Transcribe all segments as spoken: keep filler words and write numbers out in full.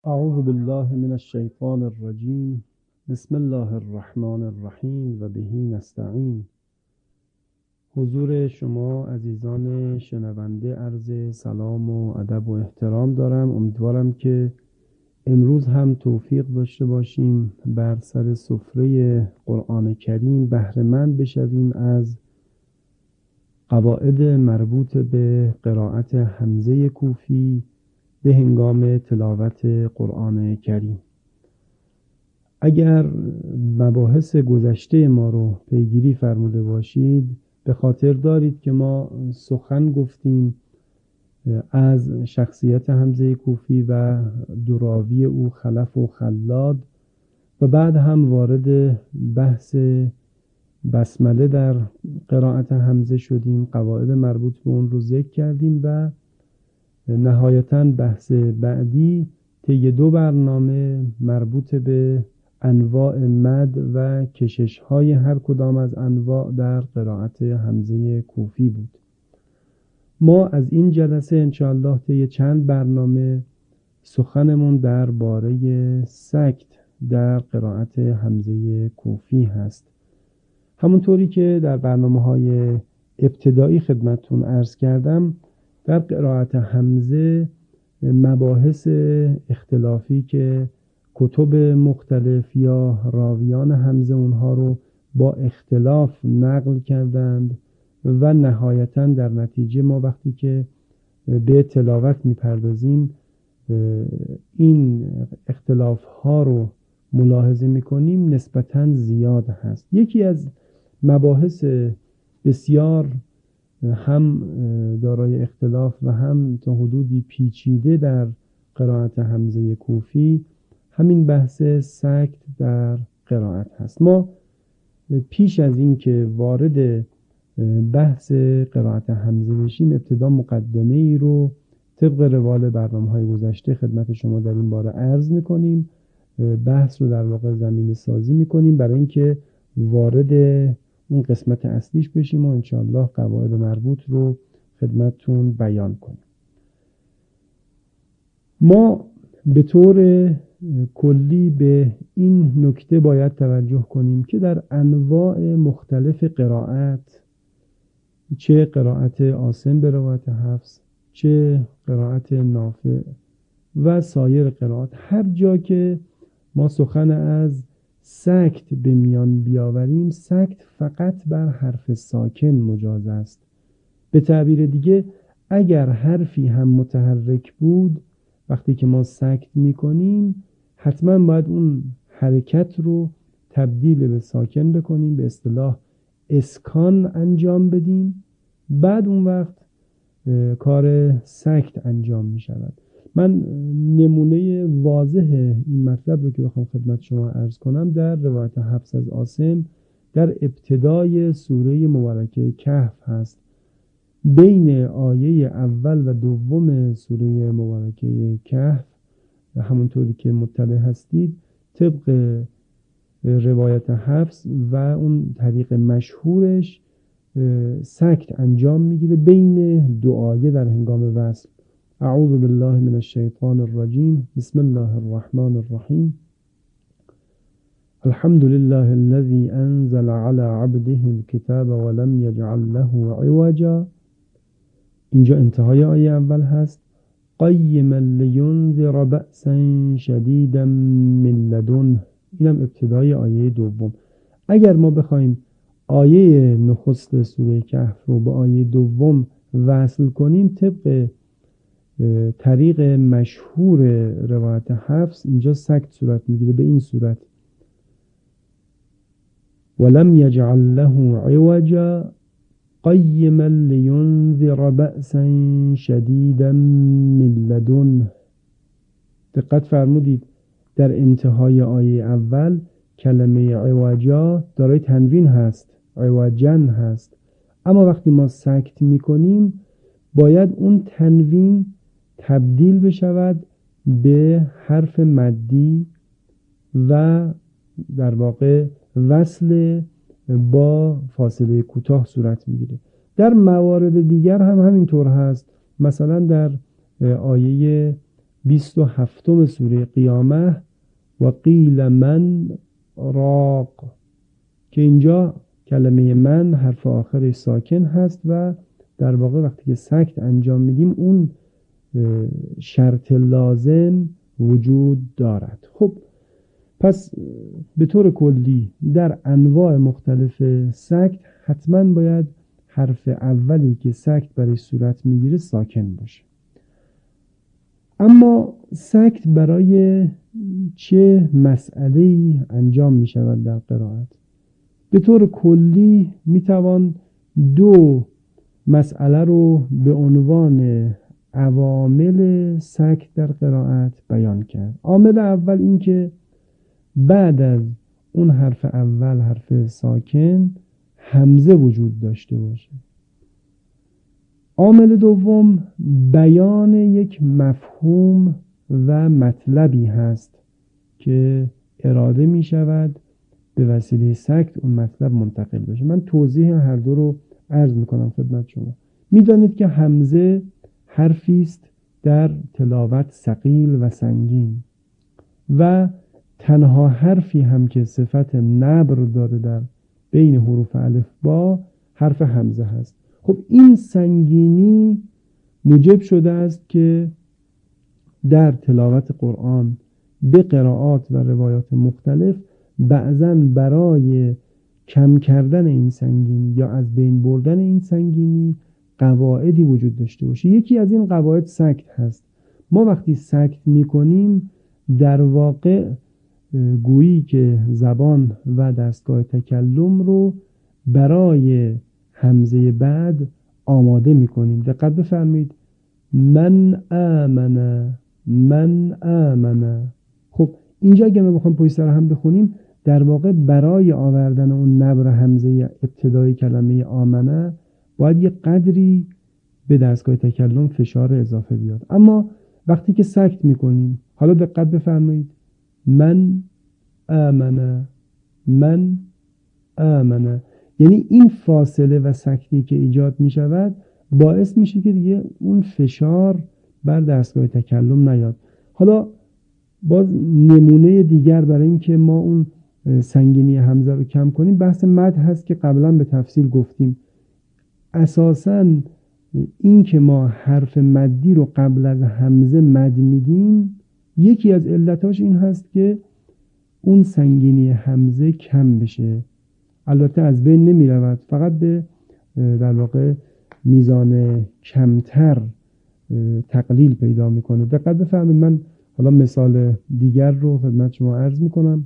اعوذ بالله من الشیطان الرجیم. بسم الله الرحمن الرحیم و به نستعین. حضور شما عزیزان شنونده عرض سلام و ادب و احترام دارم. امیدوارم که امروز هم توفیق داشته باشیم بر سر سفره قرآن کریم بهره مند بشویم از قواعد مربوط به قرائت حمزه کوفی به هنگام تلاوت قرآن کریم. اگر مباحث گذشته ما رو پیگیری فرموده باشید، به خاطر دارید که ما سخن گفتیم از شخصیت حمزه کوفی و دوراوی او خلف و خلاد و بعد هم وارد بحث بسمله در قرائت حمزه شدیم، قواعد مربوط به اون رو ذکر کردیم و نهایتاً بحث بعدی طی دو برنامه مربوط به انواع مد و کشش های هر کدام از انواع در قرائت حمزه کوفی بود. ما از این جلسه انشاءالله طی چند برنامه سخنمون درباره سکت در قرائت حمزه کوفی هست. همونطوری که در برنامه‌های ابتدایی خدمتتون عرض کردم، در قرائت حمزه مباحث اختلافی که کتب مختلف یا راویان حمزه اونها رو با اختلاف نقل کردند و نهایتاً در نتیجه ما وقتی که به تلاوت میپردازیم این اختلاف ها رو ملاحظه میکنیم نسبتاً زیاد هست. یکی از مباحث بسیار هم دارای اختلاف و هم تا حدودی پیچیده در قرائت حمزه کوفی همین بحث سکت در قرائت هست. ما پیش از این که وارد بحث قرائت حمزه بشیم ابتدا مقدمه ای رو طبق روال برنامه‌های گذشته خدمت شما در این باره عرض می‌کنیم. بحث رو در واقع زمینه سازی می‌کنیم برای اینکه وارد اون قسمت اصلیش بشیم و انشاءالله قواعد مربوط رو خدمتتون بیان کنیم. ما به طور کلی به این نکته باید توجه کنیم که در انواع مختلف قرائت، چه قرائت عاصم به روایت حفص، چه قرائت نافع و سایر قرائت، هر جا که ما سخن از سکت به میان بیاوریم، سکت فقط بر حرف ساکن مجاز است. به تعبیر دیگه اگر حرفی هم متحرک بود وقتی که ما سکت میکنیم حتما باید اون حرکت رو تبدیل به ساکن بکنیم، به اصطلاح اسکان انجام بدیم، بعد اون وقت کار سکت انجام می شود. من نمونه واضح این مطلب رو که بخوام خدمت شما عرض کنم در روایت حفص از عاصم در ابتدای سوره مبارکه کهف هست. بین آیه اول و دوم سوره مبارکه کهف همونطوری که مطلع هستید طبق روایت حفص و اون طریق مشهورش سکت انجام میگیره بین دو آیه در هنگام وصل. اعوذ بالله من الشیطان الرجیم. بسم الله الرحمن الرحیم. الحمد لله الذي انزل على عبده الكتاب ولم يجعل له عوجا. اینجا انتهای آیه اول هست. قیما لینذر بأسا شدیدا من لدنه. اینم ابتدای آیه دوم. اگر ما بخوایم آیه نخست سوره کهف رو به آیه دوم وصل کنیم طبق طریق مشهور روایت حفص اینجا سکت صورت میگیره به این صورت: ولم یجعل له عوجا قیما لینذر بأسا شدیدا من لدنه. دقت فرمودید در انتهای آیه اول کلمه عوجا دارای تنوین هست، عوجن هست، اما وقتی ما سکت میکنیم باید اون تنوین تبدیل بشود به حرف مدی و در واقع وصل با فاصله کوتاه صورت میگیره. در موارد دیگر هم همینطور هست. مثلا در آیه بیست و هفتم سوره قیامه و قیل من راق، که اینجا کلمه من حرف آخرش ساکن هست و در واقع وقتی که سکت انجام میدیم اون شرط لازم وجود دارد. خب پس به طور کلی در انواع مختلف سکت حتما باید حرف اولی که سکت برای صورت میگیره ساکن باشه. اما سکت برای چه مسئله‌ای انجام می شود در قرائت؟ به طور کلی می توان دو مسئله رو به عنوان عوامل سکت در قرائت بیان کرد. عامل اول این که بعد از اون حرف اول، حرف ساکن، همزه وجود داشته باشه. عامل دوم بیان یک مفهوم و مطلبی هست که اراده می شود به وسیله سکت اون مطلب منتقل بشه. من توضیح هر دو رو عرض می کنم خدمت شما. می دانید که همزه حرفی است در تلاوت ثقیل و سنگین و تنها حرفی هم که صفت نبر داره در بین حروف الف با حرف همزه هست. خب این سنگینی موجب شده است که در تلاوت قرآن به قرائات و روایات مختلف بعضاً برای کم کردن این سنگینی یا از بین بردن این سنگینی قواعدی وجود داشته باشه. یکی از این قواعد سکت هست. ما وقتی سکت میکنیم در واقع گویی که زبان و دستگاه تکلم رو برای همزه بعد آماده میکنیم. دقت بفرمایید. من آمن، من آمن. خب اینجا اگه ما بخوایم پشت سر هم بخونیم در واقع برای آوردن اون نبر همزه ابتدای کلمه آمنه باید یه قدری به دستگاه تکلم فشار اضافه بیاد. اما وقتی که سکت میکنیم، حالا دقت بفرمایید، من آمنه، من آمنه، یعنی این فاصله و سکتی که ایجاد می شود باعث میشه که دیگه اون فشار بر دستگاه تکلم نیاد. حالا باز نمونه دیگر برای این که ما اون سنگینی همزه رو کم کنیم بحث مد هست که قبلا به تفصیل گفتیم. اساساً این که ما حرف مدی رو قبل از همزه مد میدیم یکی از علتاش این هست که اون سنگینی همزه کم بشه. البته از بین نمی رود، فقط به در واقع میزان کمتر تقلیل پیدا میکنه. دقت بفرمایید، من حالا مثال دیگر رو خدمت شما عرض میکنم.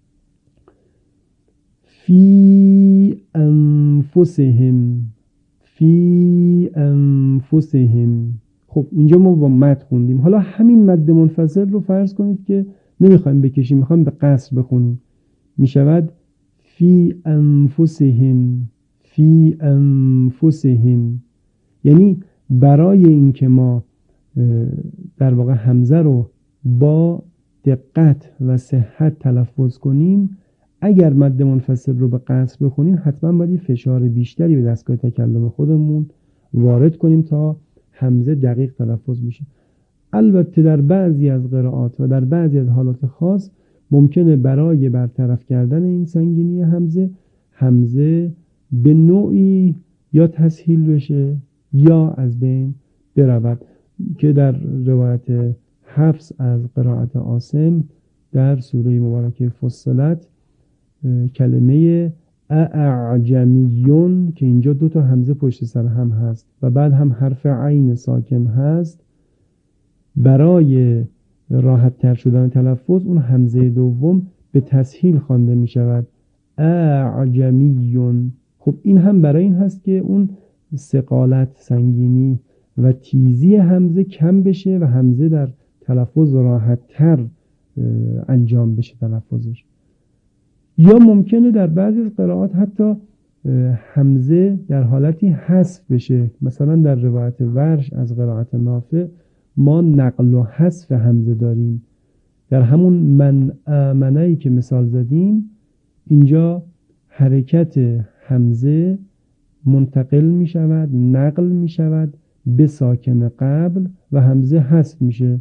فی انفسهم، فی انفسهم. خب اینجا ما با مد خوندیم. حالا همین مد منفصل رو فرض کنید که نمیخوایم بکشیم، میخوایم به قصر بخونیم. میشود فی انفسهم، فی انفسهم. یعنی برای اینکه ما در واقع همزه رو با دقت و صحت تلفظ کنیم، اگر مد منفصل رو به قصر بخونیم حتما باید فشار بیشتری به دستگاه تکلم خودمون وارد کنیم تا همزه دقیق تلفظ بشه. البته در بعضی از قرائات و در بعضی از حالات خاص ممکنه برای برطرف کردن این سنگینی همزه همزه به نوعی یا تسهیل بشه یا از بین برود، که در روایت حفص از قرائت عاصم در سوره مبارکه فصلت کلمه اعجمیون که اینجا دو تا همزه پشت سر هم هست و بعد هم حرف عین ساکن هست، برای راحت تر شدن تلفظ اون همزه دوم به تسهیل خوانده می شود، اعجمیون. خب این هم برای این هست که اون ثقالت، سنگینی و تیزی همزه کم بشه و همزه در تلفظ راحت تر انجام بشه تلفظش. یا ممکنه در بعضی از قرائات حتی همزه در حالتی حذف بشه. مثلا در روایت ورش از قرائت نافع ما نقل و حذف همزه داریم. در همون من آمنه‌ای که مثال زدیم اینجا حرکت همزه منتقل می شود، نقل می شود به ساکن قبل و همزه حذف میشه.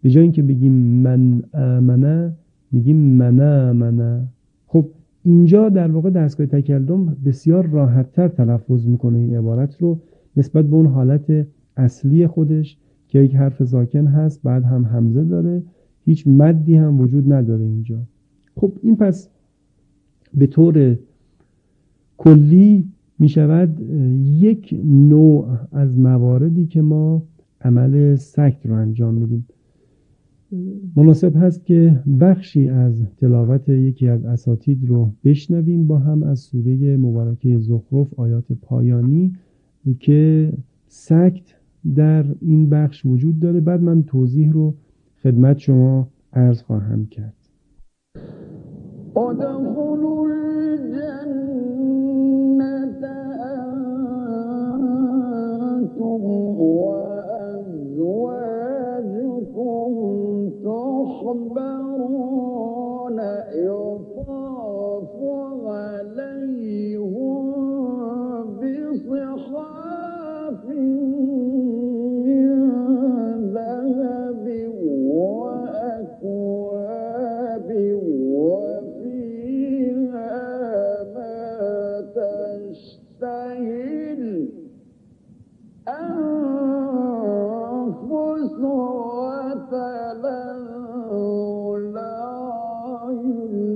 به جای اینکه بگیم من آمنه میگیم من آمنه. خب اینجا در واقع دستگاه تکلم بسیار راحت‌تر تلفظ میکنه این عبارت رو نسبت به اون حالت اصلی خودش که یک حرف ساکن هست، بعد هم همزه داره، هیچ مدی هم وجود نداره اینجا. خب این پس به طور کلی می شود یک نوع از مواردی که ما عمل سکت رو انجام میدیم. مناسب هست که بخشی از تلاوت یکی از اساتید رو بشنویم با هم از سوره مبارکه زخرف آیات پایانی که سکت در این بخش وجود داره، بعد من توضیح رو خدمت شما عرض خواهم کرد. ادخلوا الجنة أنتم وأزواجكم تحبرون يطاف عليهم بصحاف من ذهب وأكواب وفيها ما تشتهي الأنفس وتلذ الأعين.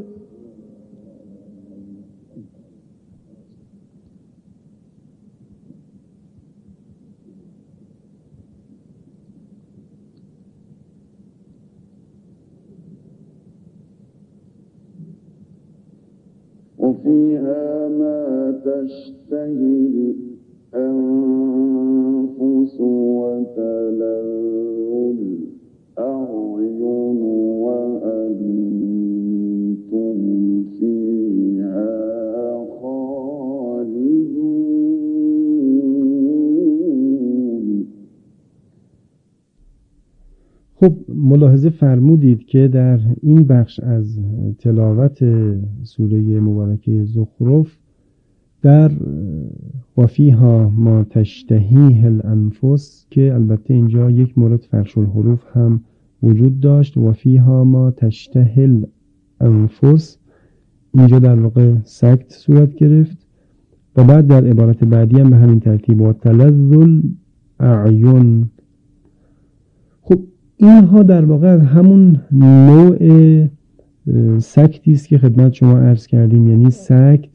وفيها ما تشتهي الأنفس وتلذ الأعين وأنتم فيها خالدون. خب ملاحظه فرمودید که در این بخش از تلاوت سوره مبارکه زخرف در وفیها ما تشتهیه الانفس که البته اینجا یک مورد فرش الحروف هم وجود داشت، وفیها ما تشتهی الانفس اینجا در واقع سکت صورت گرفت و بعد در عبارت بعدی هم به همین ترتیب و تلذ الاعین. خب اینها در واقع از همون نوع سکتی است که خدمت شما عرض کردیم، یعنی سکت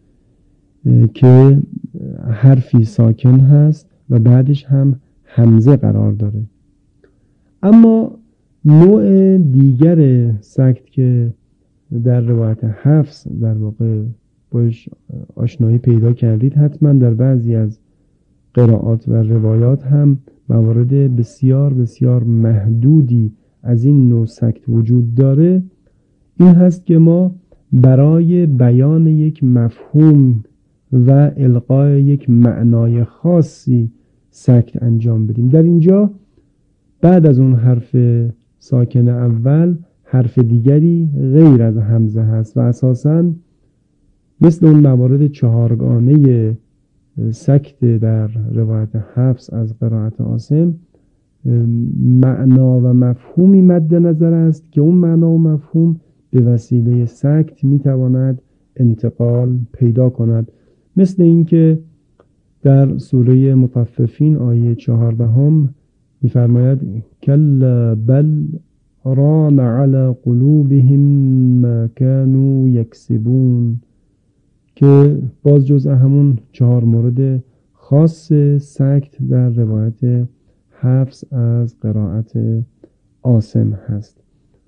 که حرفی ساکن هست و بعدش هم همزه قرار داره. اما نوع دیگر سکت که در روایت حفص در واقع باش آشنایی پیدا کردید، حتما در بعضی از قرائات و روایات هم موارد بسیار بسیار محدودی از این نوع سکت وجود داره. این هست که ما برای بیان یک مفهوم و القای یک معنای خاصی سکت انجام بدیم. در اینجا بعد از اون حرف ساکن اول حرف دیگری غیر از همزه هست و اساساً مثل اون موارد چهارگانه سکت در روایت حفص از قرائت عاصم معنا و مفهومی مد نظر است که اون معنا و مفهوم به وسیله سکت میتواند انتقال پیدا کند. مثل اینکه در سوره مطففین آیه چهاردهم می‌فرماید کلا بل ران علی قلوبهم ما كانوا یکسبون، که باز جزء همون چهار مورد خاص سکت در روایت حفص از قرائت عاصم هست.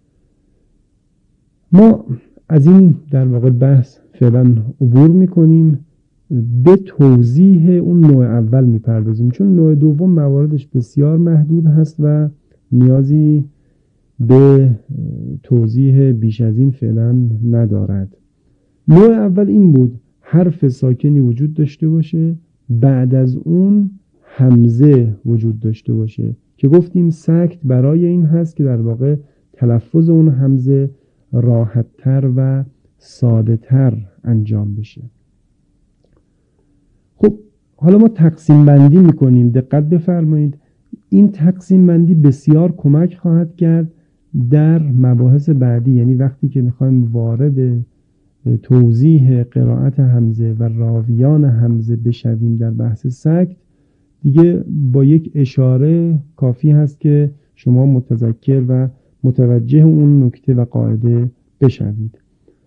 ما از این در واقع بحث فعلا عبور میکنیم، به توضیح اون نوع اول میپردازیم، چون نوع دوم مواردش بسیار محدود هست و نیازی به توضیح بیش از این فعلا ندارد. نوع اول این بود حرف ساکنی وجود داشته باشه، بعد از اون همزه وجود داشته باشه که گفتیم سکت برای این هست که در واقع تلفظ اون همزه راحت‌تر و ساده‌تر انجام بشه. خب حالا ما تقسیم بندی میکنیم. دقت بفرمایید این تقسیم بندی بسیار کمک خواهد کرد در مباحث بعدی، یعنی وقتی که میخوایم وارد توضیح قرائت حمزه و راویان حمزه بشویم در بحث سکت، دیگه با یک اشاره کافی هست که شما متذکر و متوجه اون نکته و قاعده بشوید.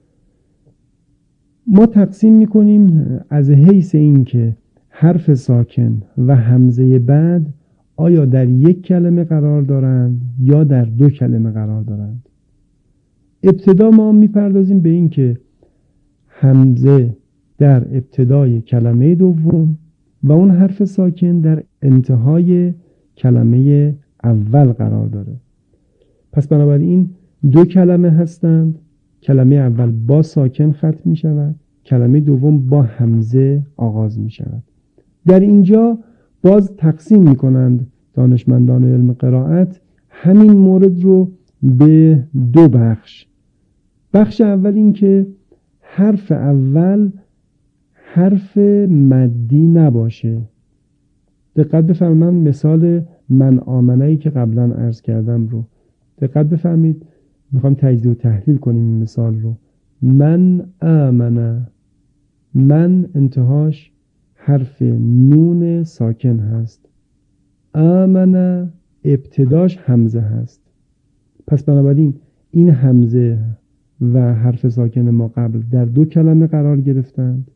ما تقسیم میکنیم از حیث این که حرف ساکن و همزه بعد آیا در یک کلمه قرار دارند یا در دو کلمه قرار دارند. ابتدا ما میپردازیم به این که همزه در ابتدای کلمه دوم و اون حرف ساکن در انتهای کلمه اول قرار داره. پس بنابراین دو کلمه هستند. کلمه اول با ساکن ختم می شود، کلمه دوم با همزه آغاز می شود. در اینجا باز تقسیم می کنند دانشمندان علم قرائت همین مورد رو به دو بخش. بخش اول این که حرف اول حرف مدی نباشه. دقت بفرمایید مثال من آمنه‌ای که قبلا عرض کردم رو دقت بفرمایید. میخوام تجزیه و تحلیل کنیم این مثال رو. من آمنه، من انتهاش حرف نون ساکن هست، آمنه ابتداش همزه هست. پس بنابراین این همزه و حرف ساکن ما قبل در دو کلمه قرار گرفتند.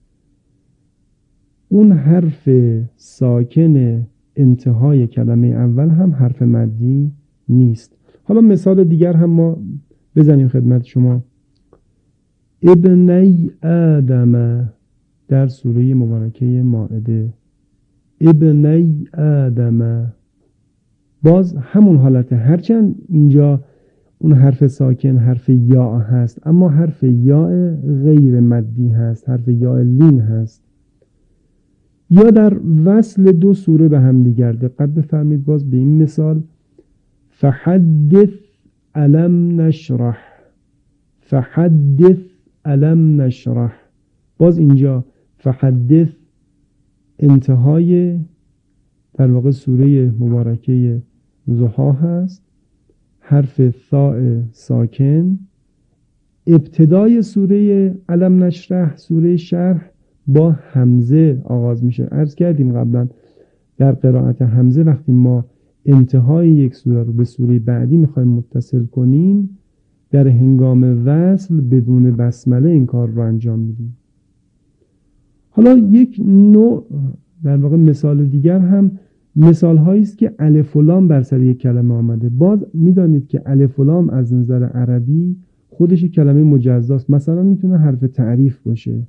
اون حرف ساکن انتهای کلمه اول هم حرف مدی نیست. حالا مثال دیگر هم ما بزنیم خدمت شما. ابنی آدم در سوره مبارکه مائده، ابنی آدم باز همون حالته، هرچند اینجا اون حرف ساکن حرف یا هست اما حرف یا غیر مدی هست، حرف یا لین هست. یا در وصل دو سوره به هم دیگر دقت بفرمایید. باز به این مثال فحدث الم نشرح، فحدث الم نشرح. باز اینجا فحدث انتهای در واقع سوره مبارکه ضحی هست، حرف ثاء ساکن. ابتدای سوره الم نشرح سوره شرح با همزه آغاز میشه. عرض کردیم قبلا در قرائت همزه وقتی ما انتهای یک سوره رو به سوره بعدی میخوایم متصل کنیم، در هنگام وصل بدون بسمله این کار رو انجام میدیم. حالا یک نوع در واقع مثال دیگر هم مثال هایی است که الف و لام بر سر یک کلمه آمده. باز میدانید که الف و لام از نظر عربی خودش کلمه مجزاست. مثلا میتونه حرف تعریف باشه.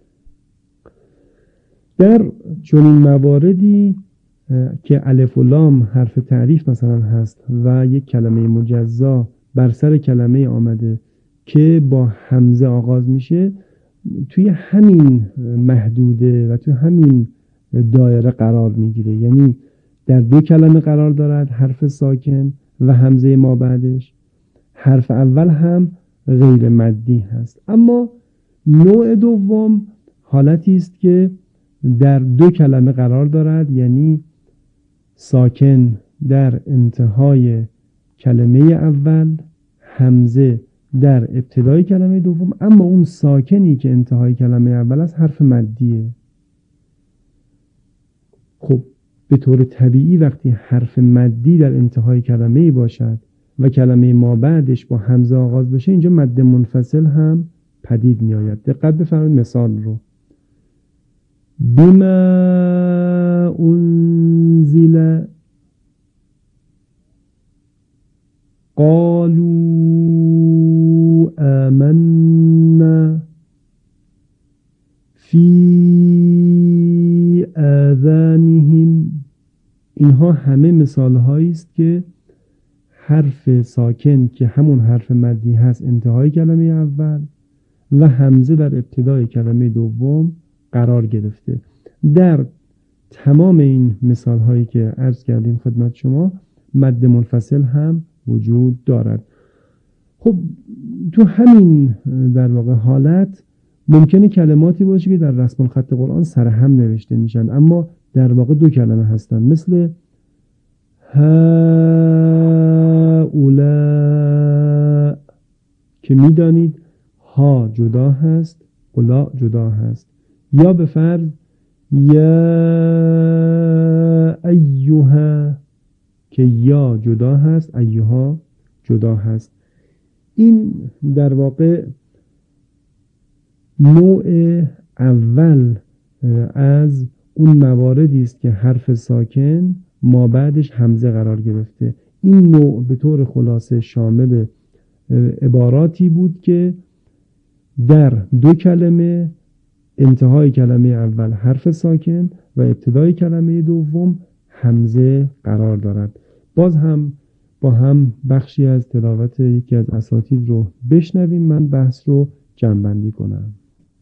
در چنین مواردی که الف و لام حرف تعریف مثلا هست و یک کلمه مجزا بر سر کلمه آمده که با همزه آغاز میشه، توی همین محدوده و توی همین دایره قرار میگیره. یعنی در دو کلمه قرار دارد، حرف ساکن و همزه ما بعدش. حرف اول هم غیر مدی هست. اما نوع دوم حالتی است که در دو کلمه قرار دارد، یعنی ساکن در انتهای کلمه اول، همزه در ابتدای کلمه دوم، اما اون ساکنی که انتهای کلمه اول است حرف مدیه. خب به طور طبیعی وقتی حرف مدی در انتهای کلمه باشد و کلمه ما بعدش با همزه آغاز بشه، اینجا مد منفصل هم پدید می آید. دقت بفرمایید مثال رو. بما انزل قالوا آمنا فی آذانهم. اینها همه مثال هایی است که حرف ساکن که همون حرف مدی هست انتهای کلمه اول و همزه در ابتدای کلمه دوم قرار گرفته. در تمام این مثال هایی که عرض کردیم خدمت شما مد منفصل هم وجود دارد. خب تو همین در واقع حالت ممکنه کلماتی باشه که در رسم الخط قرآن سرهم نوشته میشن اما در واقع دو کلمه هستن، مثل هؤلاء که میدانید ها جدا هست، اولا جدا هست. یا به فرض یا ایها که یا جدا هست، ایها جدا هست. این در واقع نوع اول از اون مواردی است که حرف ساکن ما بعدش همزه قرار گرفته. این نوع به طور خلاصه شامل عباراتی بود که در دو کلمه انتهای کلمه اول حرف ساکن و ابتدای کلمه دوم همزه قرار دارد. باز هم با هم بخشی از تلاوت یکی از اساتید رو بشنویم، من بحث رو جمع‌بندی کنم.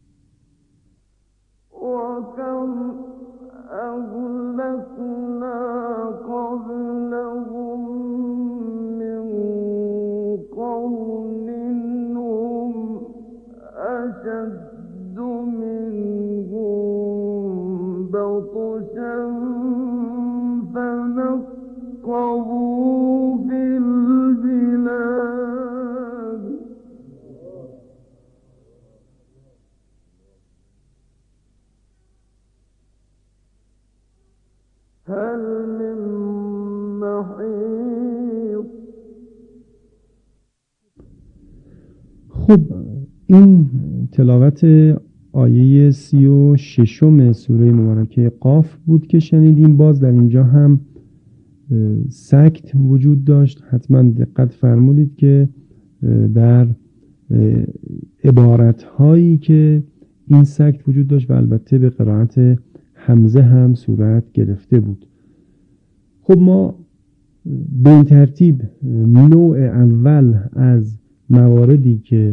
خب این تلاوت آیه سی و ششم سوره مبارکه قاف بود که شنیدیم. باز در اینجا هم سکت وجود داشت. حتما دقت فرمودید که در عبارت هایی که این سکت وجود داشت و البته به قرائت همزه هم صورت گرفته بود. خب ما به این ترتیب نوع اول از مواردی که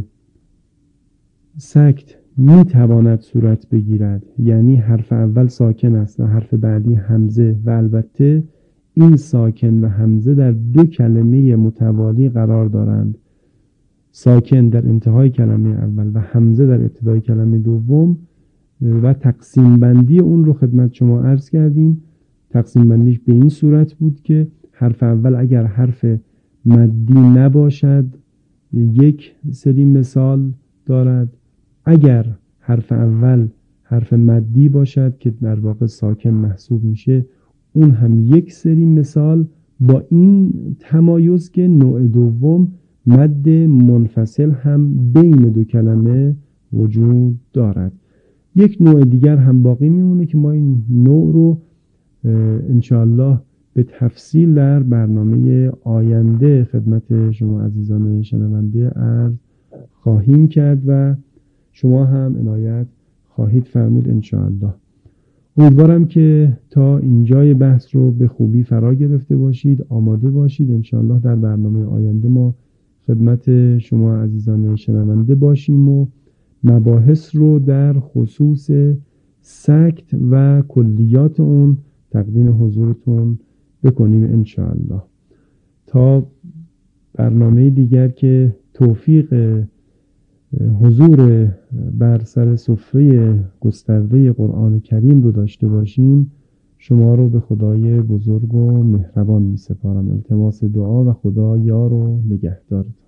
سکت می تواند صورت بگیرد، یعنی حرف اول ساکن است و حرف بعدی همزه و البته این ساکن و همزه در دو کلمه متوالی قرار دارند، ساکن در انتهای کلمه اول و همزه در ابتدای کلمه دوم، و تقسیم بندی اون رو خدمت شما عرض کردیم. تقسیم بندیش به این صورت بود که حرف اول اگر حرف مدی نباشد یک سری مثال دارد، اگر حرف اول حرف مدی باشد که در واقع ساکن محسوب میشه اون هم یک سری مثال، با این تمایز که نوع دوم مد منفصل هم بین دو کلمه وجود دارد. یک نوع دیگر هم باقی میمونه که ما این نوع رو انشاءالله به تفصیل در برنامه آینده خدمت شما عزیزان شنونده عرض خواهیم کرد و شما هم عنایت خواهید فرمود انشاءالله. امیدوارم که تا اینجای بحث رو به خوبی فرا گرفته باشید، آماده باشید. انشاءالله در برنامه آینده ما خدمت شما عزیزان شنونده باشیم و مباحث رو در خصوص سکت و کلیات اون تقدیم حضورتون بکنیم انشاءالله. تا برنامه دیگر که توفیق حضور بر سر سفره گسترده قرآن کریم رو داشته باشیم، شما رو به خدای بزرگ و مهربان می سپارم. التماس دعا و خدا یار و نگهدارتان.